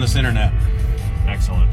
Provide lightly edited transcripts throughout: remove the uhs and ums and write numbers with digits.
this internet. Excellent.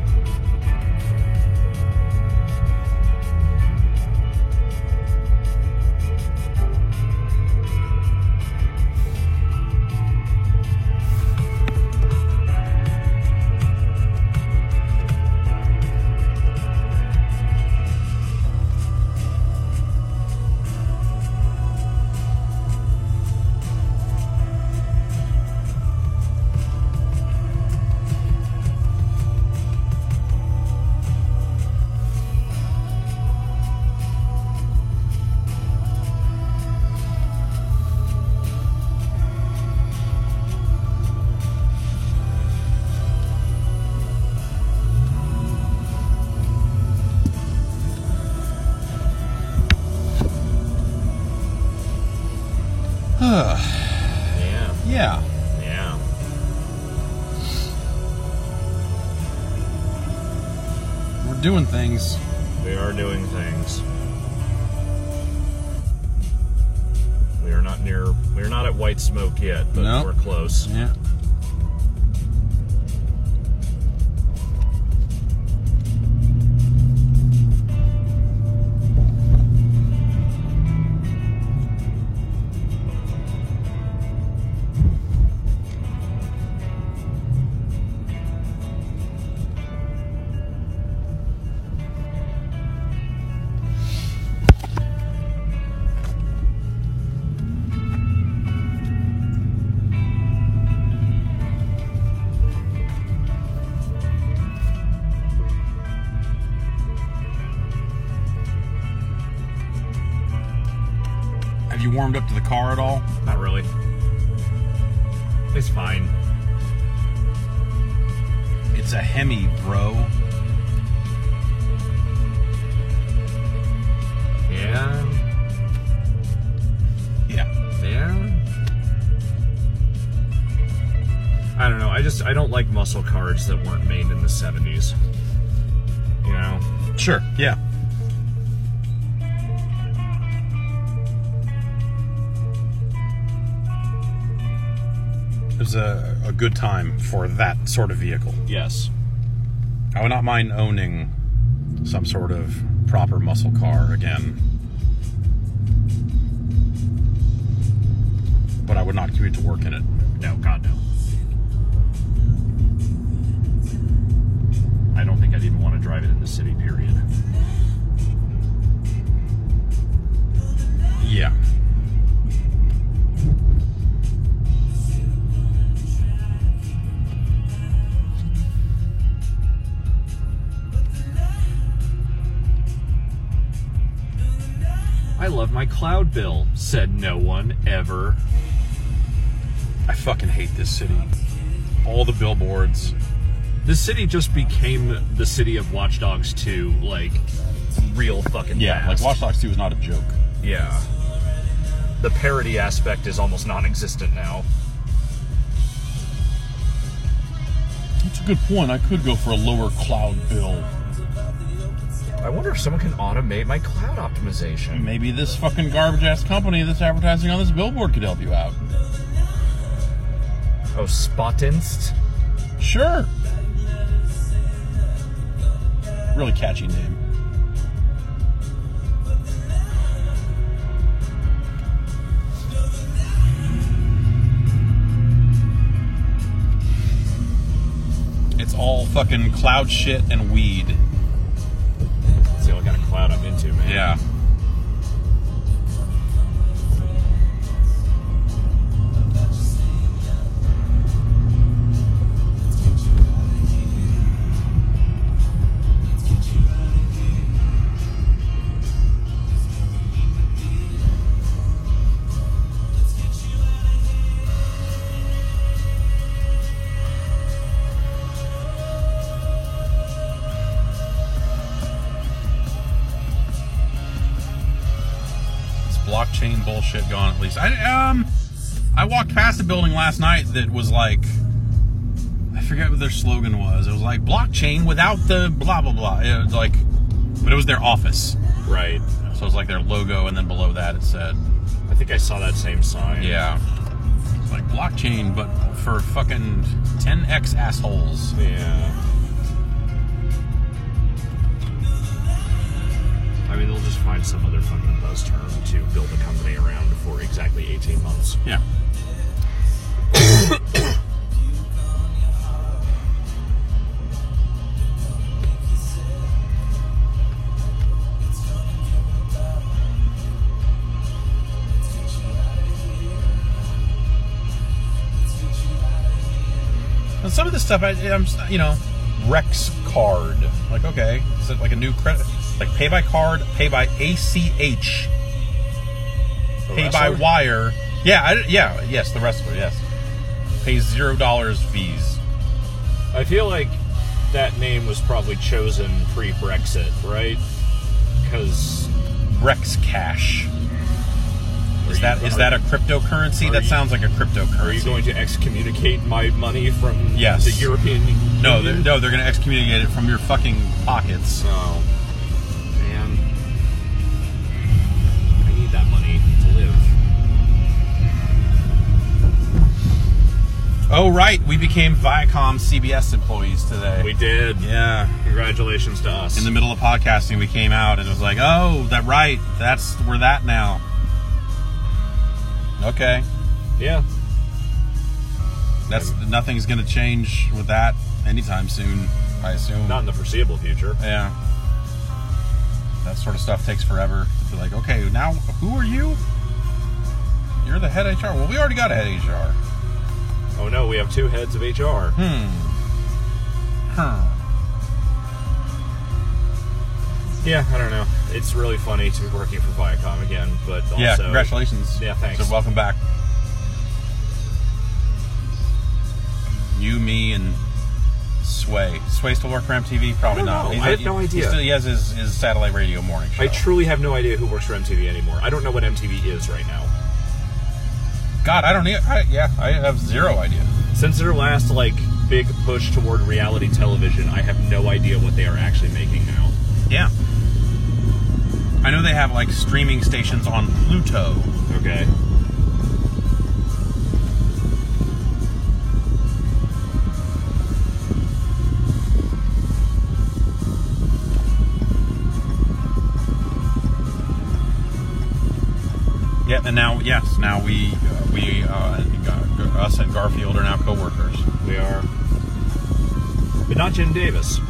Yeah. Yeah. We're doing things. We are doing things. We're not at White Smoke yet, but No. we're close. Yeah. Have you warmed up to the car at all? Not really. It's fine. It's a Hemi, bro. Yeah. Yeah. Yeah. I don't know. I don't like muscle cars that weren't made in the 70s. You know? Sure. Yeah. It was a good time for that sort of vehicle. Yes. I would not mind owning some sort of proper muscle car again. But I would not commute to work in it. No, God, no. I don't think I'd even want to drive it in the city, period. Yeah. I love my cloud bill, said no one ever. I fucking hate this city. All the billboards. This city just became the city of Watch Dogs 2, like, real fucking Yeah, fast. like Watch Dogs 2 is not a joke. Yeah. The parody aspect is almost non-existent now. That's a good point. I could go for a lower cloud bill. I wonder if someone can automate my cloud optimization. Maybe this fucking garbage-ass company that's advertising on this billboard could help you out. Oh, Spotinst? Sure. Really catchy name. It's all fucking cloud shit and weed. See what kind of cloud I'm into, man. Yeah. Blockchain bullshit gone at least. I walked past a building last night that was like, I forget what their slogan was. It was like blockchain without the blah blah blah. It was like, but it was their office. Right. So it was like their logo, and then below that it said, I think I saw that same sign. yeah. Like blockchain, but for fucking 10x assholes. Yeah. I mean, they'll just find some other fucking buzz term to build a company around for exactly 18 months. Yeah. And some of this stuff, I'm, you know, Rex card. Like, okay, is it like a new credit? Like pay by card, pay by ACH, pay by wire. Yeah, yes, the wrestler, yes. Pays $0 fees. I feel like that name was probably chosen pre-Brexit, right? Because Rex Cash. Is that a cryptocurrency? That sounds like a cryptocurrency. Are you going to excommunicate my money from the European Union? No, they're going to excommunicate it from your fucking pockets. Oh. Man. I need that money to live. Oh, right. We became Viacom CBS employees today. We did. Yeah. Congratulations to us. In the middle of podcasting, we came out and it was like, oh, we're that now. Okay. Yeah. Nothing's going to change with that anytime soon, I assume. Not in the foreseeable future. Yeah. That sort of stuff takes forever. To be like, okay, now who are you? You're the head HR. Well, we already got a head HR. Oh no, we have two heads of HR. Yeah, I don't know. It's really funny to be working for Viacom again, but also... Yeah, congratulations. Yeah, thanks. So welcome back. You, me, and Sway. Sway still work for MTV? Probably not. I have no idea. He has his satellite radio morning show. I truly have no idea who works for MTV anymore. I don't know what MTV is right now. God, I don't need... I have zero idea. Since their last, big push toward reality television, I have no idea what they are actually making now. Yeah. I know they have, streaming stations on Pluto. Okay. Yeah, and now we us and Garfield are now co-workers. We are. But not Jim Davis.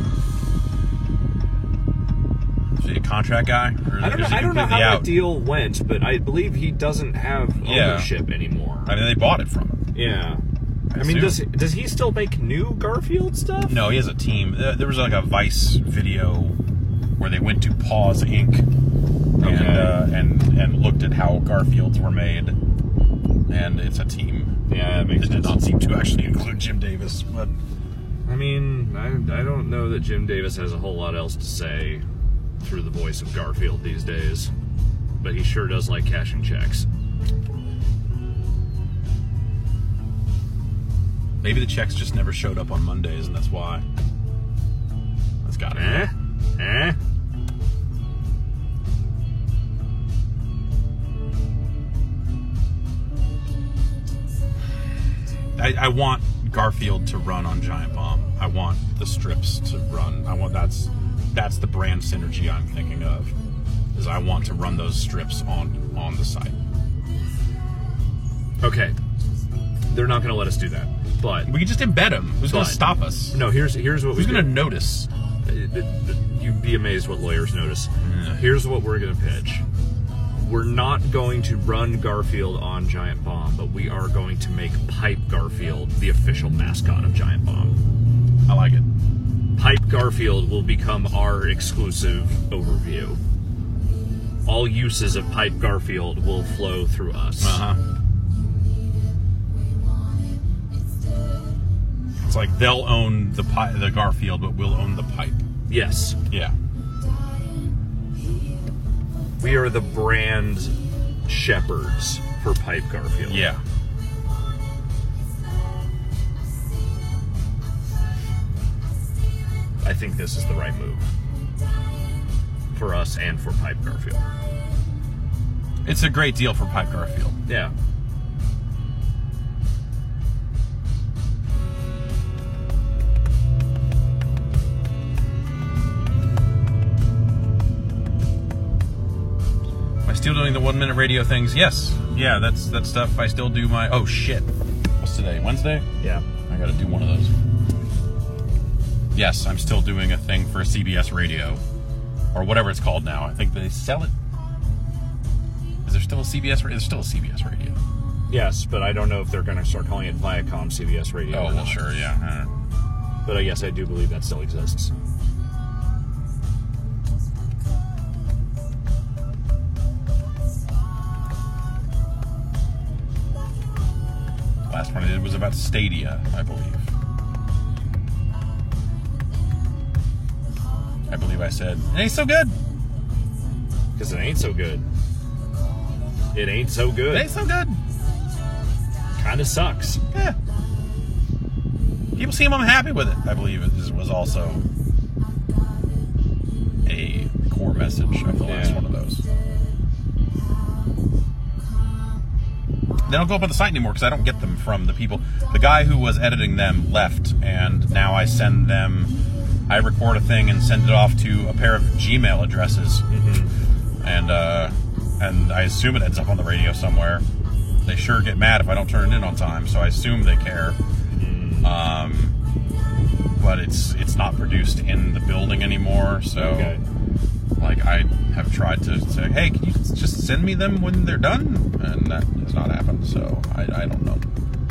Is he a contract guy? Or I don't know how that deal went, but I believe he doesn't have ownership anymore. I mean, they bought it from him. Yeah. I mean, does he still make new Garfield stuff? No, he has a team. There was a Vice video where they went to Paws Inc. and looked at how Garfields were made, and it's a team. Yeah, that makes sense. It did not seem to actually include Jim Davis, but I mean, I don't know that Jim Davis has a whole lot else to say through the voice of Garfield these days, but he sure does like cashing checks. Maybe the checks just never showed up on Mondays, and that's why. That's gotta be. I want Garfield to run on Giant Bomb. I want the strips to run. That's the brand synergy I'm thinking of. Is I want to run those strips on the site. Okay. They're not going to let us do that. But we can just embed them. Who's going to stop us? No, here's what Who's going to notice? You'd be amazed what lawyers notice. Here's what we're going to pitch. We're not going to run Garfield on Giant Bomb, but we are going to make Pipe Garfield the official mascot of Giant Bomb. I like it. Pipe Garfield will become our exclusive overview. All uses of Pipe Garfield will flow through us. It's like they'll own the Garfield, but we'll own the pipe. Yes. Yeah. We are the brand shepherds for Pipe Garfield. Yeah. I think this is the right move. For us and for Pipe Garfield. It's a great deal for Pipe Garfield. Yeah. Still doing the 1 minute radio things. Yes. Yeah, that's stuff. I still do my... Oh, shit. What's today? Wednesday? Yeah. I gotta do one of those. Yes, I'm still doing a thing for CBS Radio. Or whatever it's called now. I think they sell it. Is there still a CBS Radio? There's still a CBS Radio. Yes, but I don't know if they're going to start calling it Viacom CBS Radio. Oh, well, sure, yeah. But yes, I do believe that still exists. Last one I did was about Stadia, I believe. I believe I said, it ain't so good. Because it ain't so good. It ain't so good. It ain't so good. Kind of sucks. Yeah. People seem unhappy with it, I believe it was also a core message of the last one of those. They don't go up on the site anymore because I don't get them from the people. The guy who was editing them left, and now I send them... I record a thing and send it off to a pair of Gmail addresses. Mm-hmm. And I assume it ends up on the radio somewhere. They sure get mad if I don't turn it in on time, so I assume they care. But it's not produced in the building anymore, so... Okay. Like, I have tried to say, hey, can you just send me them when they're done? And that has not happened, so I don't know.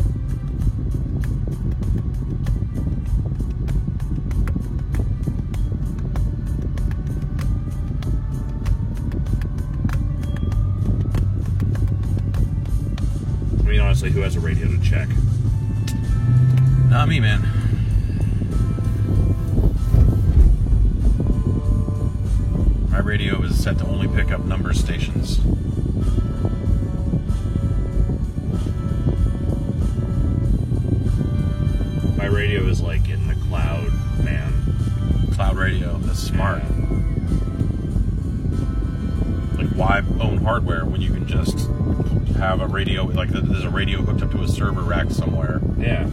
I mean, honestly, who has a radio to check? Not me, man. My radio is set to only pick up number stations. My radio is like in the cloud, man. Cloud radio, that's smart. Yeah. Like, why own hardware when you can just have a radio, like there's a radio hooked up to a server rack somewhere? Yeah.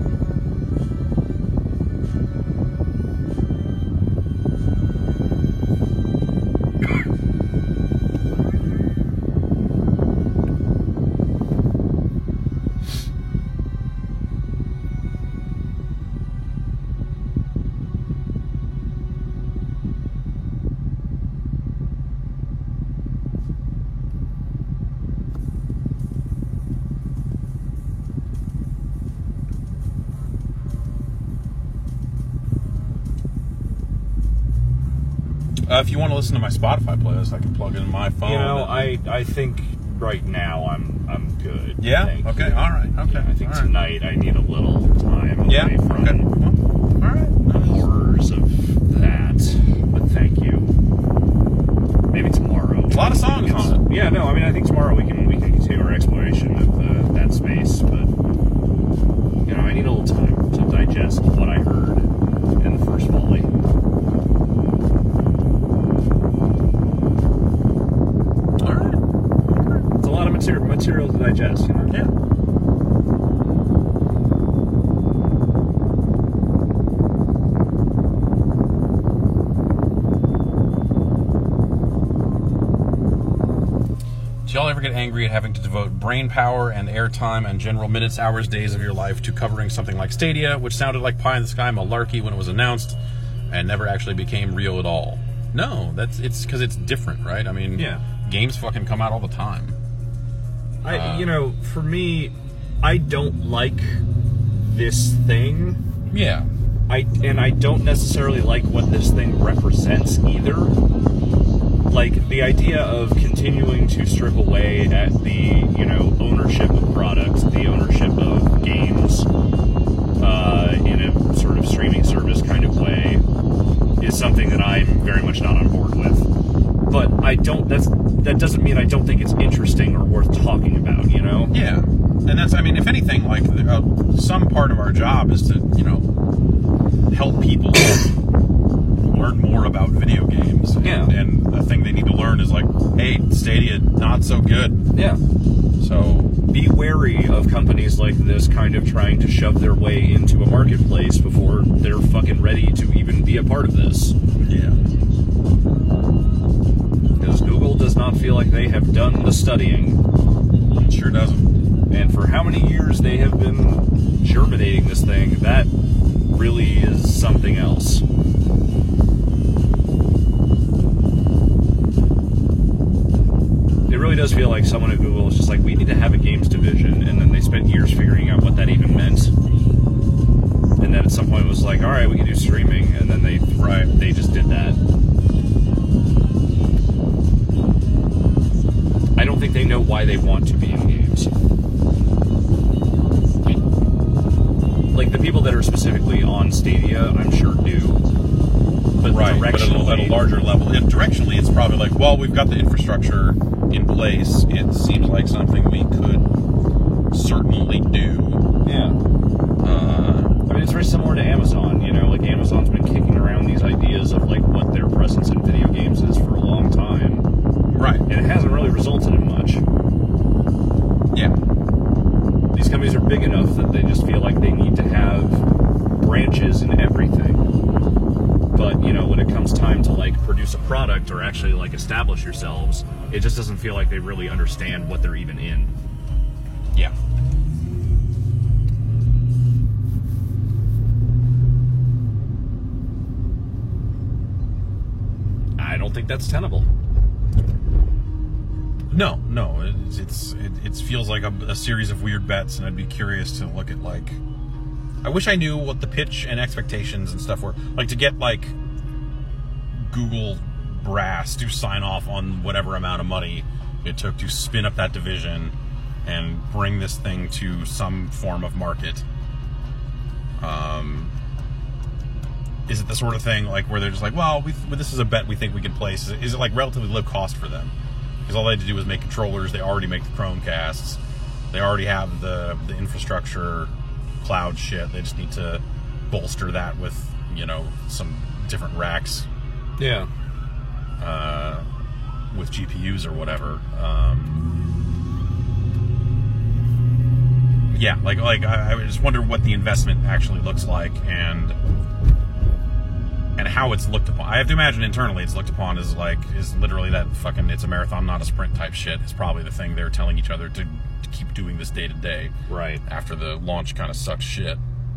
If you want to listen to my Spotify playlist, I can plug in my phone. You know, I think right now I'm good. Yeah? Thank Okay, you. all right. Okay. Yeah, I think all right. tonight I need a little time Yeah? away from Okay. Well, all right. the horrors of that. But thank you. Maybe tomorrow. A lot of songs on it. Yeah, no, I mean, I think tomorrow we can continue our exploration of that space. But you know, I need a little time to digest what I heard in the first volley. Material to digest, you know? Yeah. Do y'all ever get angry at having to devote brain power and airtime and general minutes, hours, days of your life to covering something like Stadia, which sounded like pie in the sky malarkey when it was announced and never actually became real at all? No, it's because it's different, right? I mean, yeah. Games fucking come out all the time. You know, for me, I don't like this thing. Yeah. I don't necessarily like what this thing represents either. Like, the idea of continuing to strip away at the, you know, ownership of products, the ownership of games, in a sort of streaming service kind of way, is something that I'm very much not on board with. But that doesn't mean I don't think it's interesting or worth talking about, you know? Yeah. And that's, I mean, if anything, like, some part of our job is to, you know, help people learn more about video games. Yeah. And the thing they need to learn is, like, hey, Stadia, not so good. Yeah. So be wary of companies like this kind of trying to shove their way into a marketplace before they're fucking ready to even be a part of this. yeah. Because Google does not feel like they have done the studying. It sure doesn't. And for how many years they have been germinating this thing, that really is something else. It really does feel like someone at Google is just like, we need to have a games division, and then they spent years figuring out what that even meant. And then at some point it was like, all right, we can do streaming, and then they just did that. I don't think they know why they want to be in games. Like, the people that are specifically on Stadia, I'm sure do. But Right, but at a larger level. Directionally, it's probably like, well, we've got the infrastructure in place. It seems like something we could certainly do. Yeah. I mean, it's very similar to Amazon, you know? Like, Amazon's been kicking around these ideas of, like, what their presence in video games is for a long time. Right. And it hasn't really resulted in much. Yeah. These companies are big enough that they just feel like they need to have branches in everything. But, you know, when it comes time to, like, produce a product or actually, like, establish yourselves, it just doesn't feel like they really understand what they're even in. Yeah. I don't think that's tenable. No. It feels like a series of weird bets, and I'd be curious to look at, like, I wish I knew what the pitch and expectations and stuff were. Like, to get, like, Google brass to sign off on whatever amount of money it took to spin up that division and bring this thing to some form of market. Is it the sort of thing, like, where they're just like, well, this is a bet we think we can place. Is it, like, relatively low cost for them? Because all they had to do was make controllers. They already make the Chromecasts. They already have the infrastructure, cloud shit. They just need to bolster that with, you know, some different racks. Yeah. With GPUs or whatever. Yeah, like I just wonder what the investment actually looks like and how it's looked upon. I have to imagine internally it's looked upon as is literally that fucking it's a marathon, not a sprint type shit. It's probably the thing they're telling each other to keep doing this day to day. Right. After the launch kind of sucked shit.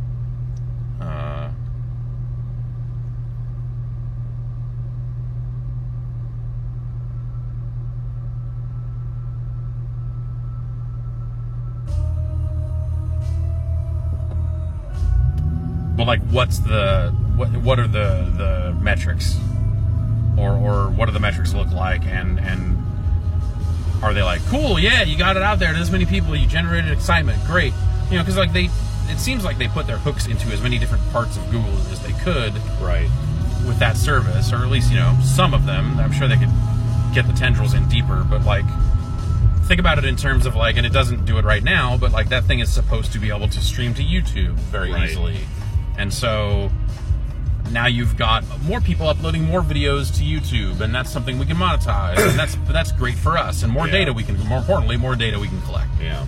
But like, what are the metrics, or what do the metrics look like, and are they like, cool, yeah, you got it out there to this many people, you generated excitement, great, you know, because like it seems like they put their hooks into as many different parts of Google as they could, right, with that service, or at least, you know, some of them. I'm sure they could get the tendrils in deeper, but like, think about it in terms of like, and it doesn't do it right now, but like that thing is supposed to be able to stream to YouTube very easily. And so now you've got more people uploading more videos to YouTube, and that's something we can monetize, and that's great for us. And more data more importantly, more data we can collect. Yeah.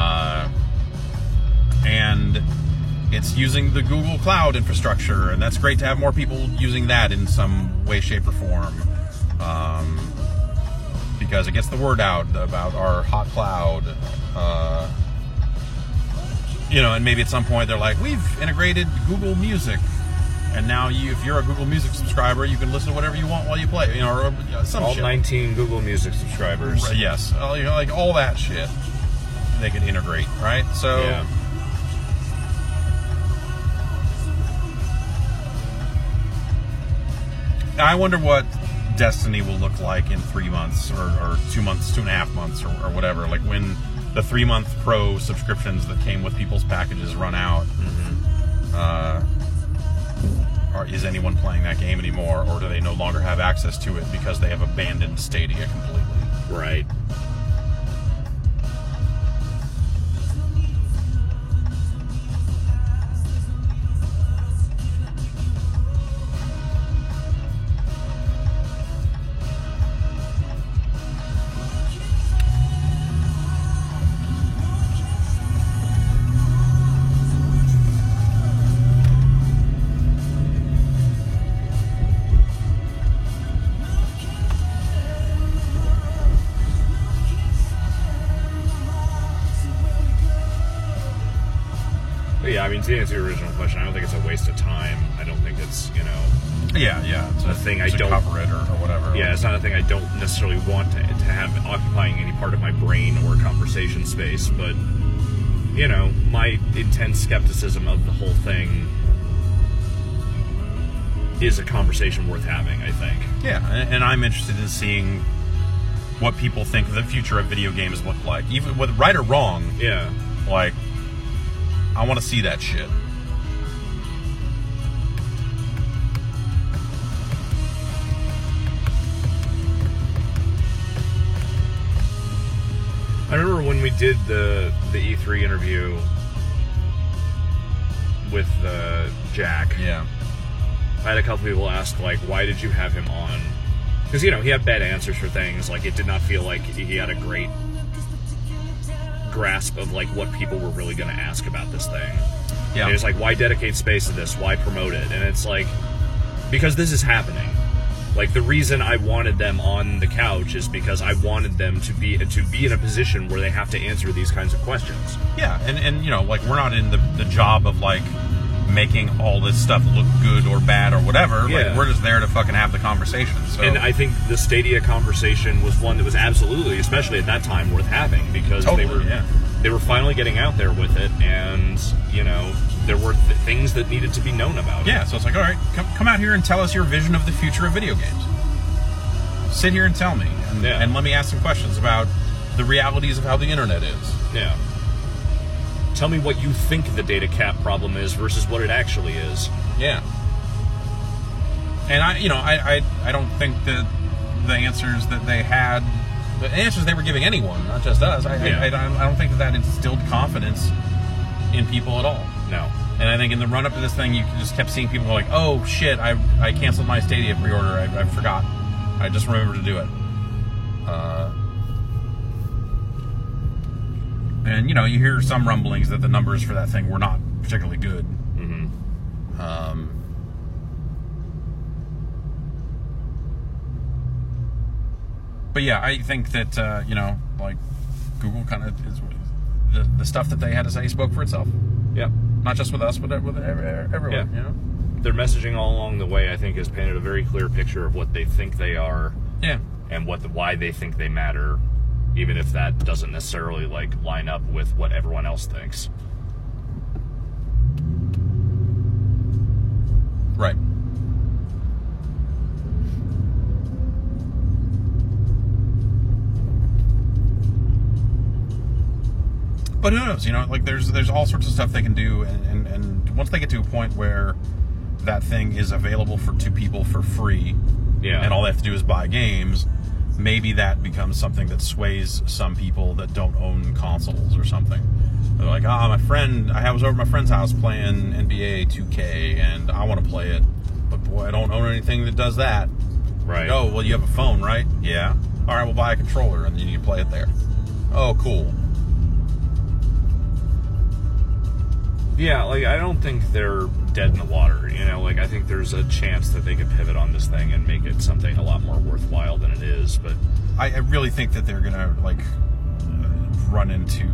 And it's using the Google Cloud infrastructure, and that's great to have more people using that in some way, shape, or form. Because it gets the word out about our hot cloud. You know, and maybe at some point they're like, we've integrated Google Music, and now if you're a Google Music subscriber, you can listen to whatever you want while you play, you know, or some all shit. 19 Google Music subscribers. Yes, you know, like all that shit they can integrate, right? So yeah. I wonder what Destiny will look like in 3 months or 2 months, 2.5 months, or whatever. Like when the 3-month pro subscriptions that came with people's packages run out. Or is anyone playing that game anymore, or do they no longer have access to it because they have abandoned Stadia completely? Right. Yeah, I mean, to answer your original question, I don't think it's a waste of time. I don't think it's, you know... Yeah. It's a thing I to don't... cover it or whatever. Yeah, it's not a thing I don't necessarily want to have occupying any part of my brain or conversation space, but, you know, my intense skepticism of the whole thing is a conversation worth having, I think. Yeah, and I'm interested in seeing what people think the future of video games look like. Even with right or wrong, yeah. Like, I want to see that shit. I remember when we did the E3 interview with Jack. Yeah. I had a couple people ask, like, why did you have him on? Because, you know, he had bad answers for things. Like, it did not feel like he had a great grasp of, like, what people were really going to ask about this thing. Yeah. And it's like, why dedicate space to this? Why promote it? And it's like, because this is happening. Like, the reason I wanted them on the couch is because I wanted them to be in a position where they have to answer these kinds of questions. Yeah, and you know, like, we're not in the job of, like, making all this stuff look good or bad or whatever. Yeah. Like, we're just there to fucking have the conversation. So. And I think the Stadia conversation was one that was absolutely, especially at that time, worth having, because they were finally getting out there with it, and, you know, there were things that needed to be known about it. Yeah, so it's like, all right, come out here and tell us your vision of the future of video games. Sit here and tell me, and let me ask some questions about the realities of how the internet is. Yeah. Tell me what you think the data cap problem is versus what it actually is. Yeah. And I don't think that the answers that they had, the answers they were giving anyone, not just us, I don't think that instilled confidence in people at all. No. And I think in the run-up to this thing, you just kept seeing people go like, oh, shit, I canceled my Stadia pre-order. I forgot. I just remembered to do it. And, you know, you hear some rumblings that the numbers for that thing were not particularly good. Mm-hmm. But yeah, I think that, you know, like, Google kind of is... The stuff that they had to say spoke for itself. Yeah. Not just with us, but with everyone, yeah. You know? Their messaging all along the way, I think, has painted a very clear picture of what they think they are. Yeah. And why they think they matter, even if that doesn't necessarily, like, line up with what everyone else thinks. Right. But who knows? You know, like, there's all sorts of stuff they can do, and once they get to a point where that thing is available to people for free, and all they have to do is buy games, maybe that becomes something that sways some people that don't own consoles or something. They're like, I was over at my friend's house playing NBA 2K, and I want to play it, but boy, I don't own anything that does that. Right. Oh, well, you have a phone, right? Yeah. All right, we'll buy a controller, and then you can play it there. Oh, cool. Yeah, like, I don't think they're dead in the water, you know, like, I think there's a chance that they could pivot on this thing and make it something a lot more worthwhile than it is, but... I really think that they're gonna, like, run into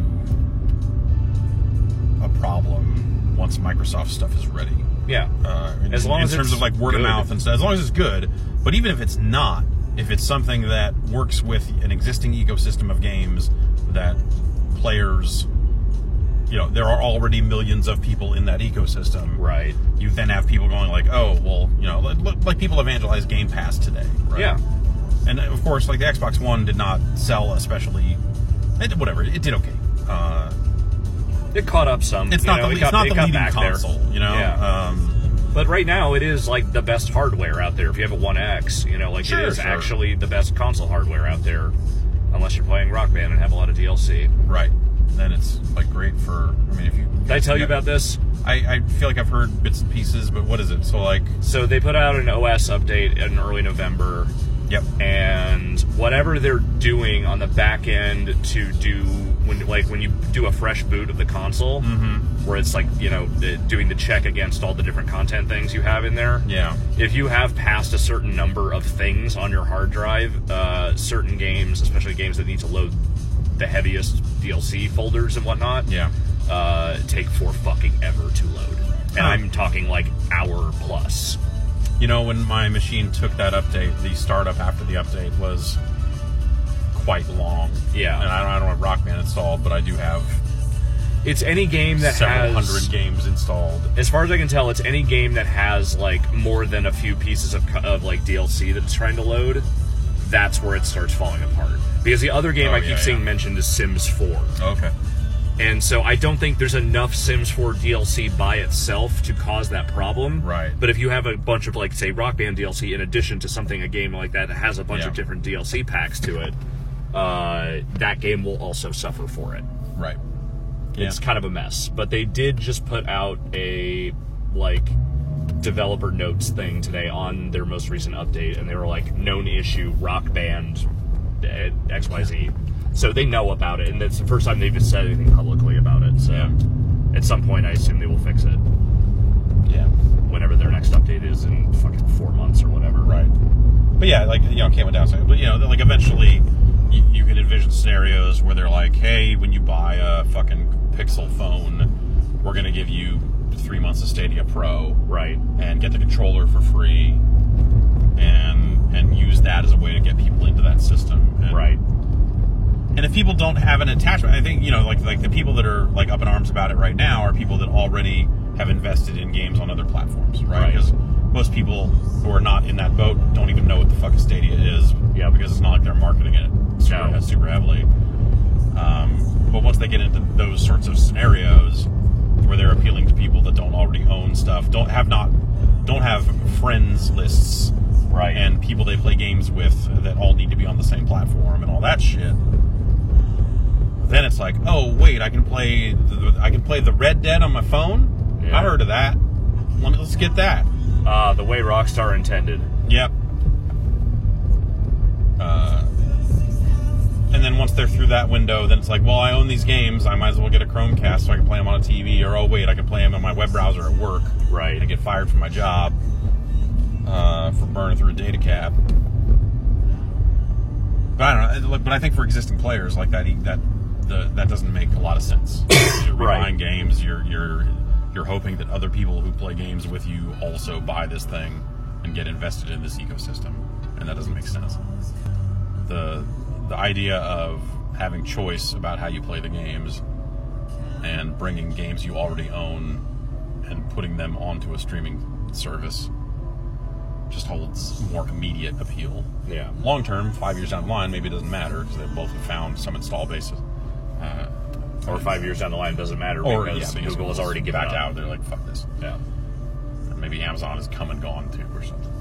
a problem once Microsoft stuff is ready. Yeah. As long as in terms of, like, word of mouth and stuff, as long as it's good, but even if it's not, if it's something that works with an existing ecosystem of games that players... You know, there are already millions of people in that ecosystem. Right. You then have people going like, oh, well, you know, like people evangelize Game Pass today, right? Yeah. And of course, like, the Xbox One did not sell especially, whatever, it did okay. It caught up some. It's not the leading console, there. You know? Yeah. But right now, it is, like, the best hardware out there. If you have a One X, you know, like, it is actually the best console hardware out there, unless you're playing Rock Band and have a lot of DLC. Right. Then it's, like, great for, I mean, if you... Did I tell you about this? I feel like I've heard bits and pieces, but what is it? So, like... So they put out an OS update in early November. Yep. And whatever they're doing on the back end to do, when you do a fresh boot of the console, where it's, like, you know, doing the check against all the different content things you have in there. Yeah. If you have passed a certain number of things on your hard drive, certain games, especially games that need to load the heaviest DLC folders and whatnot, take for fucking ever to load. And I'm talking like hour plus. You know, when my machine took that update, the startup after the update was quite long. Yeah. And I don't have Rock Band installed, but I do have it's any game that several has hundred games installed. As far as I can tell, it's any game that has like more than a few pieces of like DLC that it's trying to load. That's where it starts falling apart. Because the other game I keep seeing mentioned is Sims 4. Okay. And so I don't think there's enough Sims 4 DLC by itself to cause that problem. Right. But if you have a bunch of, like, say, Rock Band DLC in addition to something, a game like that has a bunch of different DLC packs to it, that game will also suffer for it. Right. It's kind of a mess. But they did just put out a, like, developer notes thing today on their most recent update, and they were like, known issue, Rock Band XYZ. So they know about it, and it's the first time they've said anything publicly about it. So at some point, I assume they will fix it. Yeah. Whenever their next update is in fucking 4 months or whatever. Right. But yeah, like, you know, can't downside. But, you know, like, eventually you can envision scenarios where they're like, hey, when you buy a fucking Pixel phone, we're going to give you 3 months of Stadia Pro. Right. And get the controller for free. And use that as a way to get people into that system. And, right. And if people don't have an attachment, I think, you know, like the people that are like up in arms about it right now are people that already have invested in games on other platforms, right? Because most people who are not in that boat don't even know what the fuck a Stadia is. Yeah. Because it's not like they're marketing it super heavily. But once they get into those sorts of scenarios where they're appealing to people that don't already own stuff, don't have friends lists, right? And people they play games with that all need to be on the same platform and all that shit. Then it's like, oh wait, I can play the Red Dead on my phone. Yeah. I heard of that. Let's get that. The way Rockstar intended. Yep. And then once they're through that window, then it's like, well, I own these games. I might as well get a Chromecast so I can play them on a TV. Or, oh wait, I can play them on my web browser at work. Right. And I get fired from my job for burning through a data cap. But I don't know. But I think for existing players like that doesn't make a lot of sense. You're buying games. You're hoping that other people who play games with you also buy this thing and get invested in this ecosystem, and that doesn't make sense. The idea of having choice about how you play the games and bringing games you already own and putting them onto a streaming service just holds more immediate appeal. Yeah. Long term, 5 years down the line, maybe it doesn't matter because they both have found some install bases. Or 5 years down the line, it doesn't matter because Google has already given back up. out. They're like, fuck this. Yeah. Maybe Amazon has come and gone too or something.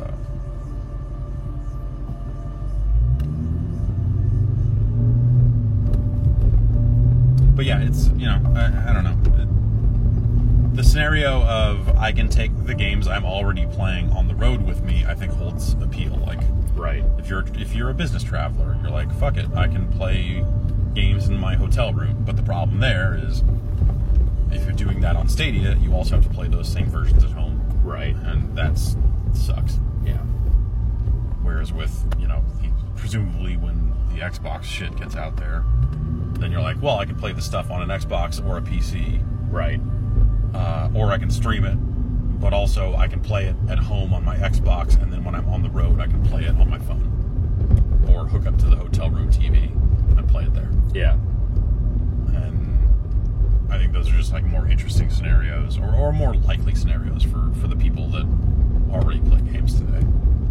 But yeah, it's, you know, I don't know. The scenario of I can take the games I'm already playing on the road with me, I think holds appeal. Like, right. If you're a business traveler, you're like, fuck it, I can play games in my hotel room. But the problem there is, if you're doing that on Stadia, you also have to play those same versions at home. Right. And that sucks. Yeah. Whereas with, you know, presumably when the Xbox shit gets out there, then you're like, well, I can play the stuff on an Xbox or a PC. Right. Or I can stream it, but also I can play it at home on my Xbox, and then when I'm on the road, I can play it on my phone. Or hook up to the hotel room TV and play it there. Yeah. And I think those are just like more interesting scenarios, or more likely scenarios for the people that already play games today.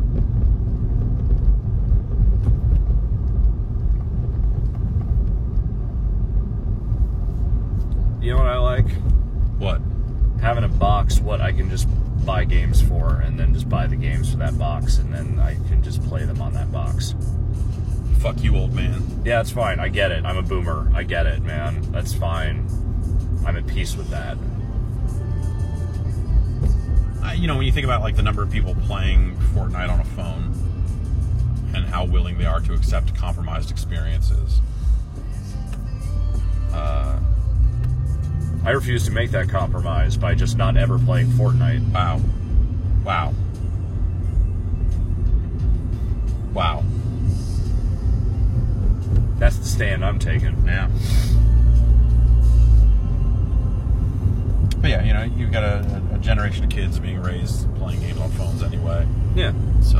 You know what I like? What? Having a box what I can just buy games for, and then just buy the games for that box, and then I can just play them on that box. Fuck you, old man. Yeah, it's fine. I get it. I'm a boomer. I get it, man. That's fine. I'm at peace with that. You know, when you think about like the number of people playing Fortnite on a phone and how willing they are to accept compromised experiences. I refuse to make that compromise by just not ever playing Fortnite. Wow. That's the stand I'm taking. Yeah. But yeah, you know, you've got a generation of kids being raised playing games on phones anyway. Yeah. So.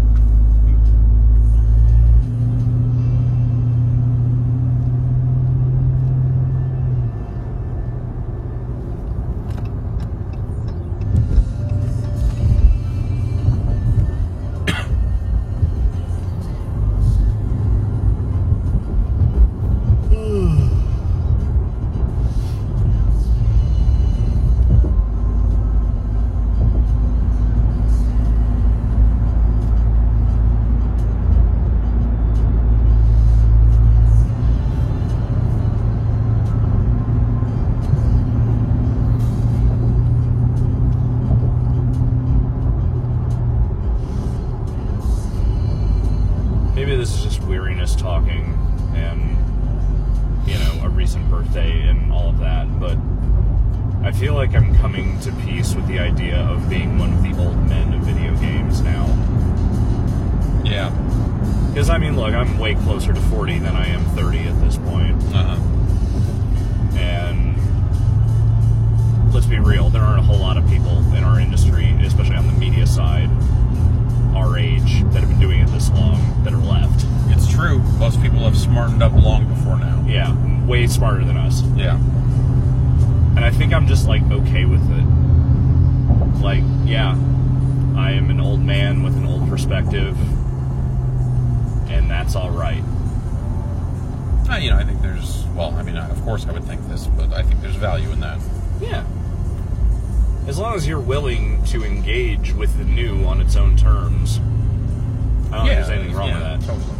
Maybe this is just weariness talking and, you know, a recent birthday and all of that, but I feel like I'm coming to peace with the idea of being one of the old men of video games now. Yeah. Because, I mean, look, I'm way closer to 40 than I am 30 at this point. Uh-huh. And let's be real, there aren't a whole lot of people in our industry, especially on the media side, our age, that have been doing it this long, that are left. It's true. Most people have smartened up long before now. Yeah, way smarter than us. Yeah. And I think I'm just, like, okay with it. Like, yeah, I am an old man with an old perspective, and that's all right. You know, I think there's, well, I mean, of course I would think this, but I think there's value in that. Yeah. As long as you're willing to engage with the new on its own terms. I don't think there's anything wrong with that. Totally.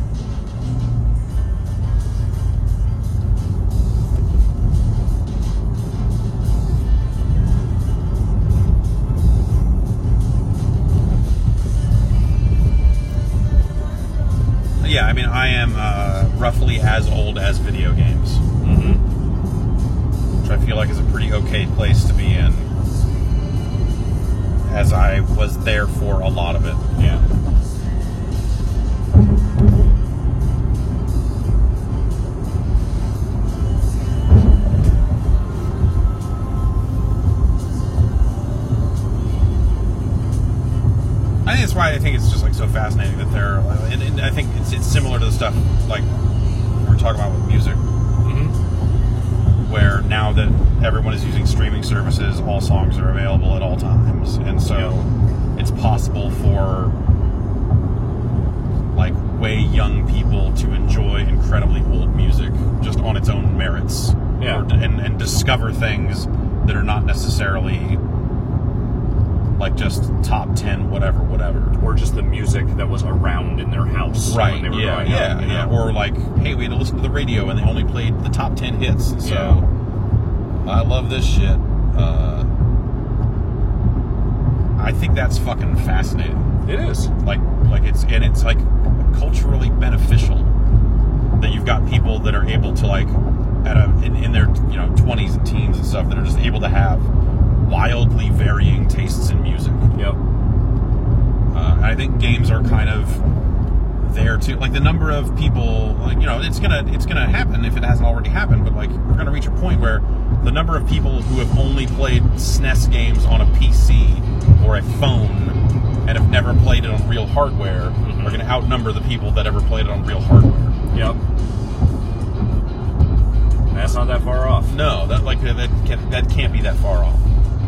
Yeah, I mean, I am roughly as old as video games. Mm-hmm. Which I feel like is a pretty okay place to be in, as I was there for a lot of it. Yeah. I think that's why I think it's just like so fascinating that they're, and I think it's similar to the stuff like we were talking about with music, where now that everyone is using streaming services, all songs are available at all times, and so it's possible for like way young people to enjoy incredibly old music just on its own merits, and discover things that are not necessarily like just top 10 whatever, Or just the music that was around in their house. right? When they were Yeah, growing up, you know? Or like, hey, we had to listen to the radio and they only played the top 10 hits, so I love this shit. I think that's fucking fascinating. It is. Like it's like culturally beneficial that you've got people that are able to like in their 20s and teens and stuff that are just able to have wildly varying tastes in music. Yep. I think games are kind of there too. Like the number of people, like, it's gonna happen if it hasn't already happened. But like we're gonna reach a point where the number of people who have only played SNES games on a PC or a phone and have never played it on real hardware are going to outnumber the people that ever played it on real hardware. Yep. That's not that far off. No, that can't be that far off.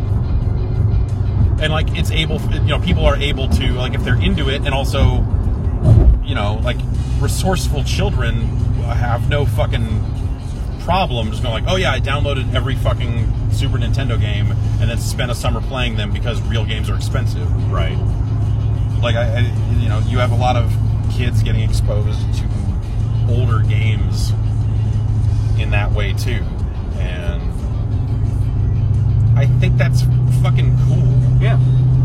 And like it's able, people are able to, like, if they're into it, and also, like resourceful children have no fucking problem just going like, oh yeah, I downloaded every fucking Super Nintendo game and then spent a summer playing them because real games are expensive. Right. Like you have a lot of kids getting exposed to older games in that way too, and I think that's fucking cool. Yeah.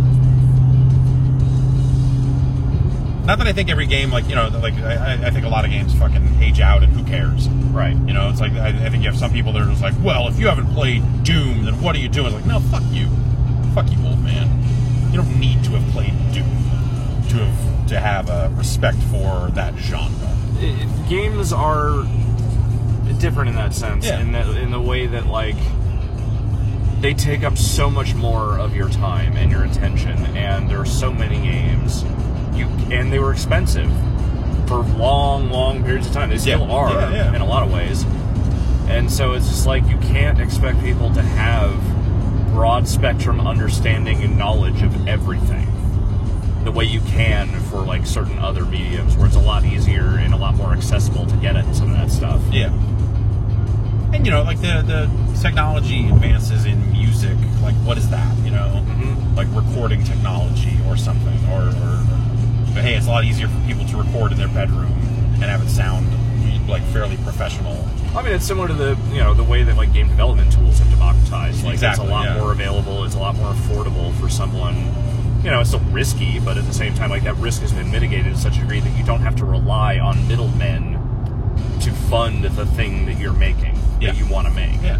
Not that I think every game, like, I think a lot of games fucking age out and who cares? Right. It's like, I think you have some people that are just like, well, if you haven't played Doom, then what are you doing? It's like, no, fuck you. Fuck you, old man. You don't need to have played Doom to have a respect for that genre. Games are different in that sense, Yeah. in the way that, like, they take up so much more of your time and your attention, and there are so many games. And they were expensive for long periods of time. They still are in a lot of ways. And so it's just like, you can't expect people to have broad spectrum understanding and knowledge of everything the way you can for like certain other mediums, where it's a lot easier and a lot more accessible to get at some of that stuff. Yeah. And, you know, like the technology advances in music, like, what is that, you know? Mm-hmm. Like recording technology or something. Or hey, it's a lot easier for people to record in their bedroom and have it sound, like, fairly professional. I mean, it's similar to the way that, like, game development tools have democratized. Like, exactly, it's a lot more available. It's a lot more affordable for someone. You know, it's still risky, but at the same time, like, that risk has been mitigated to such a degree that you don't have to rely on middlemen to fund the thing that you're making, that you want to make. Yeah.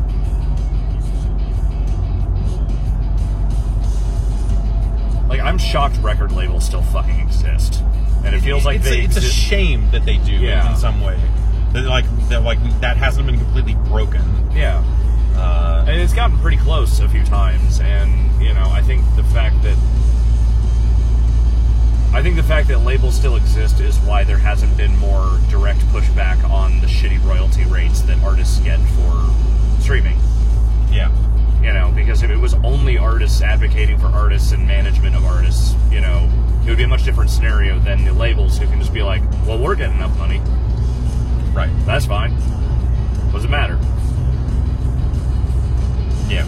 Like, I'm shocked record labels still fucking exist. And it feels like it's a shame that they do in some way. That hasn't been completely broken. Yeah. And it's gotten pretty close a few times, and, you know, I think the fact that labels still exist is why there hasn't been more direct pushback on the shitty royalty rates that artists get for streaming. Yeah. You know, because if it was only artists advocating for artists and management of artists, you know, it would be a much different scenario than the labels who can just be like, well, we're getting enough money. Right. That's fine. What does it matter? Yeah.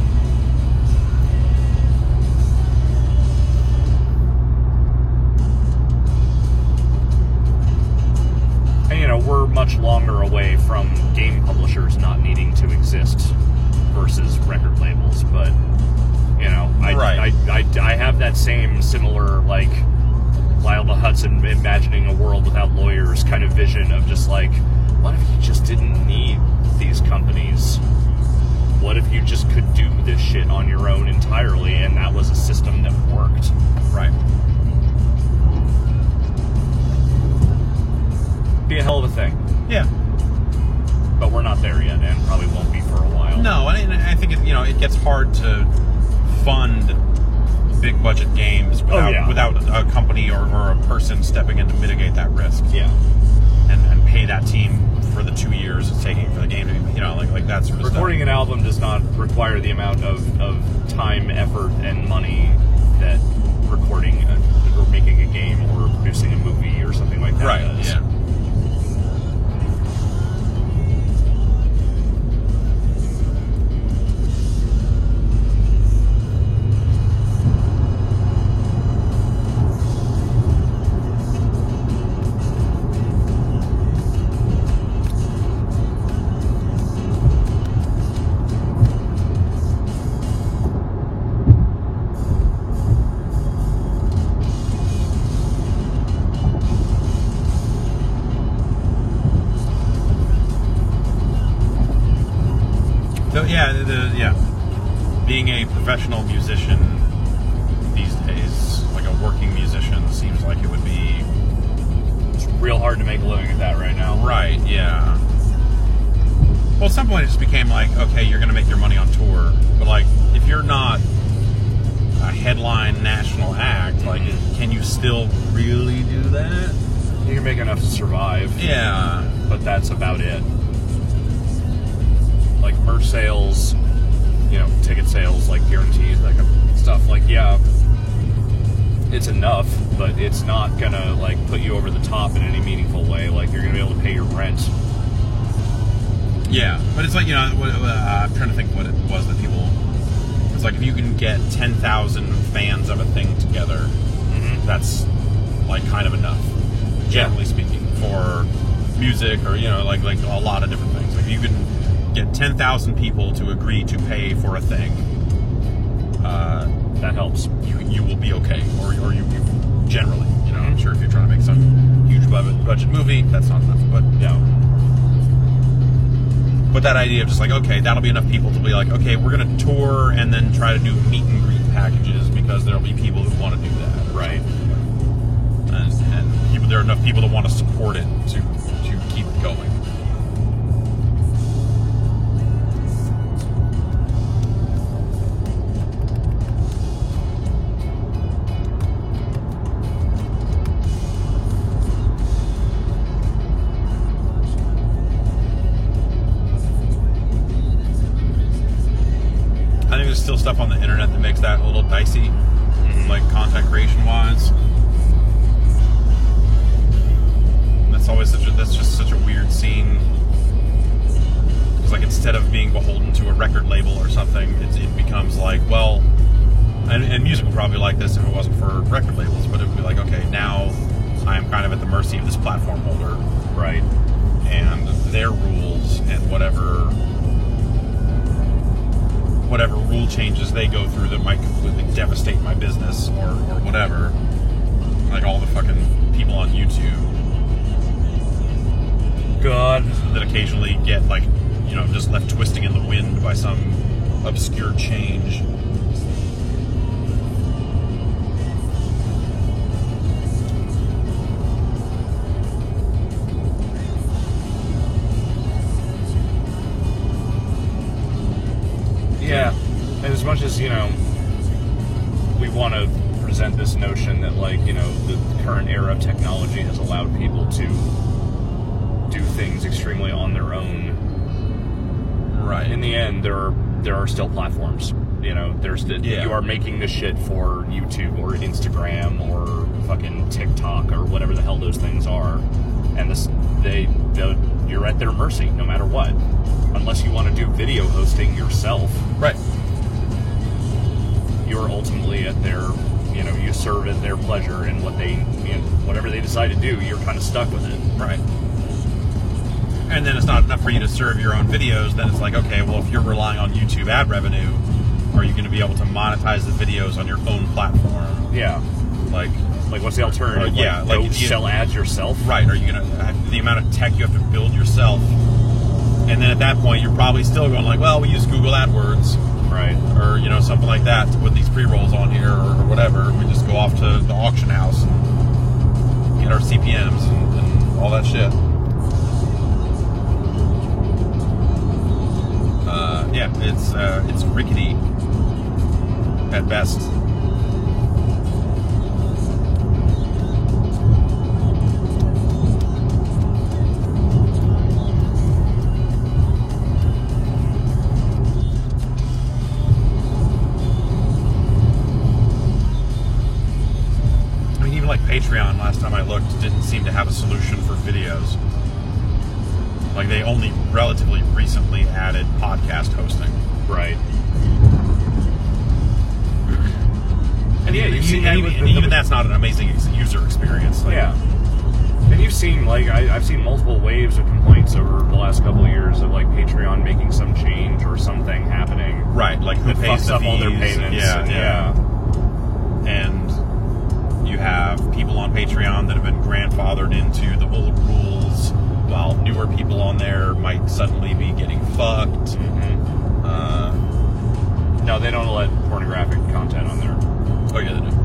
And, you know, we're much longer away from game publishers not needing to exist versus record labels, but, you know, I have that same similar, like, Lionel Hudson imagining a world without lawyers kind of vision of just like, what if you just didn't need these companies? What if you just could do this shit on your own entirely, and that was a system that worked? Right. Be a hell of a thing. Yeah. But we're not there yet, and probably won't be for a while. No, and I think it gets hard to fund big budget games without a company or a person stepping in to mitigate that risk. Yeah. And pay that team for the 2 years it's taking for the game to be, like that sort of stuff. Recording an album does not require the amount of time, effort, and money that recording or making a game or producing a movie or something like that does. Yeah. Being a professional musician these days, like a working musician, seems like it would be... It's real hard to make a living at that right now. Right, yeah. Well, at some point it just became like, okay, you're going to make your money on tour, but like, if you're not a headline national act, like, can you still really do that? You can make enough to survive. Yeah. But that's about it. Like, merch sales, ticket sales, like, guarantees, that kind of stuff. Like, yeah, it's enough, but it's not gonna, like, put you over the top in any meaningful way. Like, you're gonna be able to pay your rent. Yeah, but it's like, I'm trying to think what it was that people... It's like, if you can get 10,000 fans of a thing together, that's, like, kind of enough, generally speaking, for music or, like a lot of different things. Like, if you can get 10,000 people to agree to pay for a thing, that helps. You will be okay, or you generally, I'm sure if you're trying to make some huge budget movie, that's not enough, but But that idea of just like, okay, that'll be enough people to be like, okay, we're going to tour and then try to do meet and greet packages because there'll be people who want to do that. Right. And there are enough people that want to support it to keep it going. still stuff on the internet that makes that a little dicey, like content creation wise. That's just such a weird scene. It's like instead of being beholden to a record label or something, it becomes like, well, and music would probably like this if it wasn't for record labels, but it would be like, okay, now I'm kind of at the mercy of this platform holder, right, and their rules and whatever rule changes they go through that might completely devastate my business or whatever. Like all the fucking people on YouTube, God, that occasionally get like, you know, just left twisting in the wind by some obscure change. Yeah, and as much as, you know, we want to present this notion that, like, you know, the current era of technology has allowed people to do things extremely on their own. Right. In the end, there are still platforms. You know, you are making this shit for YouTube or Instagram or fucking TikTok or whatever the hell those things are, and you're at their mercy no matter what, unless you want to do video hosting yourself. Right. You're ultimately at their, you know, you serve at their pleasure, and whatever they decide to do, you're kind of stuck with it. Right. And then it's not enough for you to serve your own videos. Then it's like, okay, well, if you're relying on YouTube ad revenue, are you going to be able to monetize the videos on your own platform? Yeah. Like what's the alternative? Go sell ads yourself? Right. Are you going to, the amount of tech you have to build yourself? And then at that point, you're probably still going like, well, we use Google AdWords. Right. Or, you know, something like that to put these pre-rolls on here or whatever. We just go off to the auction house and get our CPMs and all that shit. Yeah, it's rickety at best. I mean, even like Patreon, last time I looked, didn't seem to have a solution for videos. Like, they only relatively recently added podcast hosting. Right. And yeah, even that's not an amazing user experience. Like, yeah. And you've seen, like, I've seen multiple waves of complaints over the last couple of years of, like, Patreon making some change or something happening. Right, like who pays the fees. All their payments. Yeah. And you have people on Patreon that have been grandfathered into the old rules, while newer people on there might suddenly be getting fucked. No, they don't let pornographic content on there. Oh yeah, they do.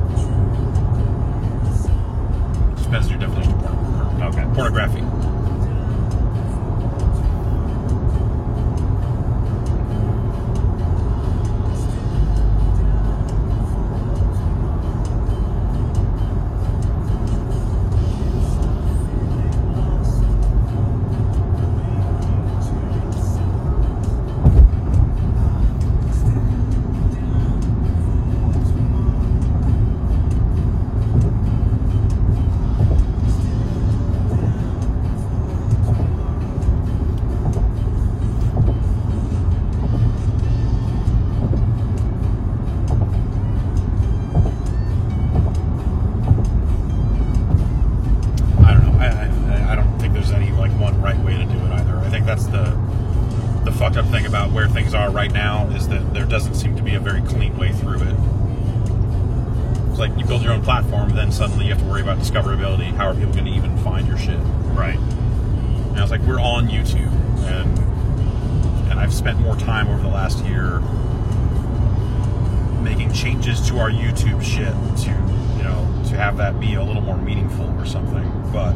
Depends on your definition of porn. Okay. Pornography. Right now is that there doesn't seem to be a very clean way through it. It's like you build your own platform, then suddenly you have to worry about discoverability. How are people going to even find your shit? Right. And I was like, we're on YouTube, and I've spent more time over the last year making changes to our YouTube shit to have that be a little more meaningful or something. But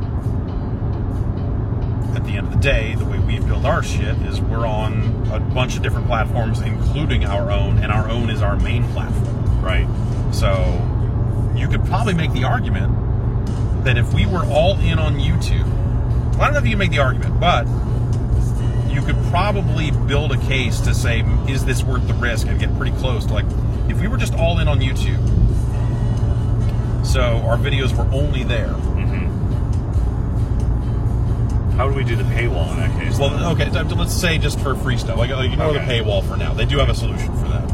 at the end of the day, the way we've built our shit is we're on a bunch of different platforms, including our own, and our own is our main platform. Right. So you could probably make the argument that if we were all in on YouTube, well, I don't know if you can make the argument, but you could probably build a case to say, is this worth the risk, and get pretty close to, like, if we were just all in on YouTube, so our videos were only there. How do we do the paywall in that case? Well, okay, let's say just for free stuff, like ignore the paywall for now. They do have a solution for that.